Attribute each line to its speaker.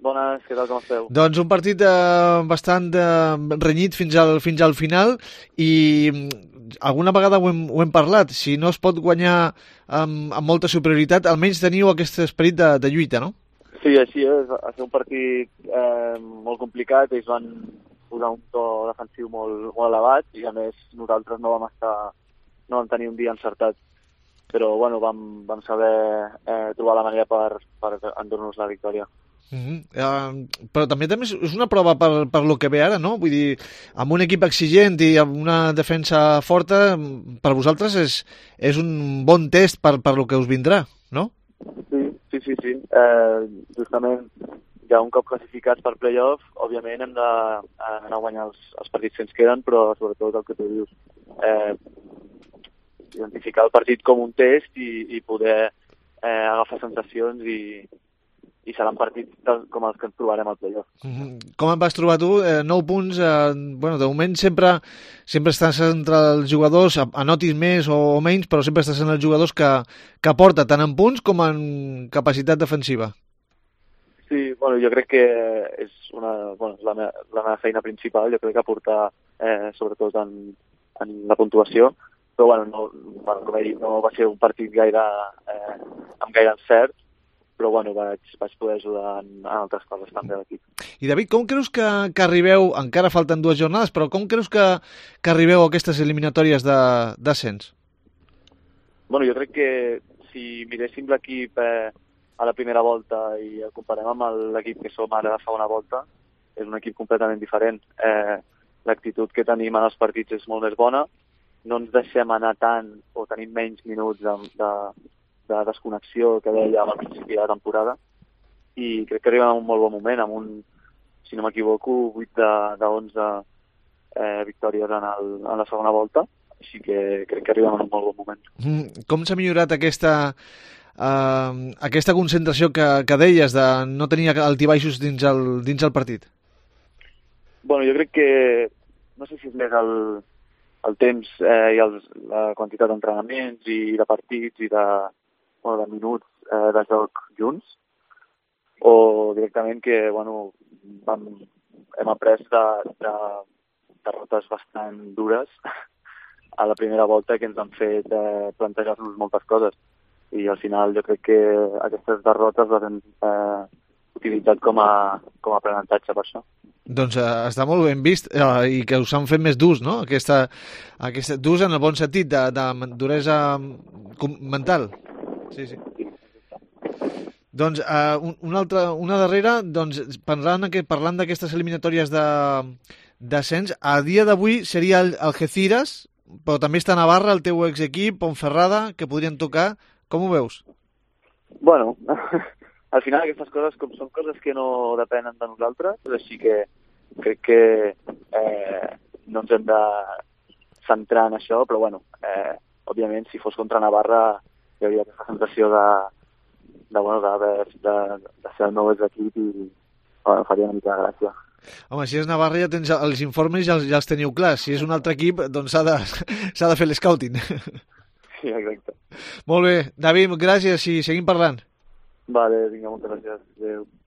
Speaker 1: Bones, què tal, com esteu?
Speaker 2: Doncs un partit bastant renyit fins al final i alguna vegada ho hem parlat. Si no es pot guanyar amb molta superioritat, almenys teniu aquest esperit de lluita, no?
Speaker 1: Sí, així és. Va ser un partit molt complicat. Ells van posar un to defensiu molt elevat i, a més, nosaltres no vam tenir un dia encertat. Però, bueno, vam saber trobar la manera per endur-nos la victòria.
Speaker 2: Però també és una prova per lo que ve ara, no? Vull dir, amb un equip exigent i amb una defensa forta, per vosaltres és un bon test per lo que us vindrà, no?
Speaker 1: Sí. Justament, ja un cop classificats per play-off, òbviament hem d'anar a guanyar els partits que ens queden, però sobretot el que tu dius, identificar el partit com un test i poder agafar sensacions i seran partits com els que ens trobarem al play-off.
Speaker 2: Com et vas trobar tu? 9 punts, de moment sempre estàs entre els jugadors, anotis més o menys, però sempre estàs en els jugadors que aporta tant en punts com en capacitat defensiva.
Speaker 1: Sí, jo crec que és la meva feina principal, jo crec que aportar sobretot en la puntuació, però com he dit, no va ser un partit amb gaire encert, però vaig poder ajudar en altres coses també a l'equip.
Speaker 2: I David, com creus que arribeu, encara falten 2 jornades, però com creus que arribeu a aquestes eliminatòries d'ascens?
Speaker 1: Jo crec que si miréssim l'equip a la primera volta i el comparem amb l'equip que som ara a la segona volta, és un equip completament diferent. L'actitud que tenim en els partits és molt més bona, no ens deixem anar tant o tenim menys minuts de desconnexió que dèiem al principi de la temporada, i crec que arribem en un molt bon moment, amb si no m'equivoco, 8 de 11 victòries en la segona volta, així que crec que arribem en un molt bon moment.
Speaker 2: Com s'ha millorat aquesta concentració que deies de no tenir altibaixos dins el partit?
Speaker 1: Jo crec que no sé si és més el temps i la quantitat d'entrenaments i de partits i de minuts de joc junts, o directament que hem après de derrotes bastant dures a la primera volta que ens han fet plantejar-nos moltes coses, i al final jo crec que aquestes derrotes les hem utilitzat com a aprenentatge per això.
Speaker 2: Doncs està molt ben vist i que us han fet més durs, no? Aquesta durs en el bon sentit, de duresa mental. Sí. Doncs una darrera, doncs, parlant d'aquestes eliminatòries d'ascens, a dia d'avui seria el Algeciras, però també està a Navarra, el teu exequip, Ponferrada, que podrien tocar. Com ho veus?
Speaker 1: Al final aquestes coses són coses que no depenen de nosaltres, així que crec que no ens hem de centrar en això, però òbviament si fos contra Navarra hi hauria aquesta sensació de ser el nou equip i faria una mica de gràcia.
Speaker 2: Home, si és Navarra ja tens els informes, ja els teniu clars. Si és un altre equip, doncs s'ha de fer l'escouting.
Speaker 1: Sí, exacte.
Speaker 2: Molt bé. David, gràcies i seguim parlant.
Speaker 1: Vale, vinga, moltes gràcies. Adéu.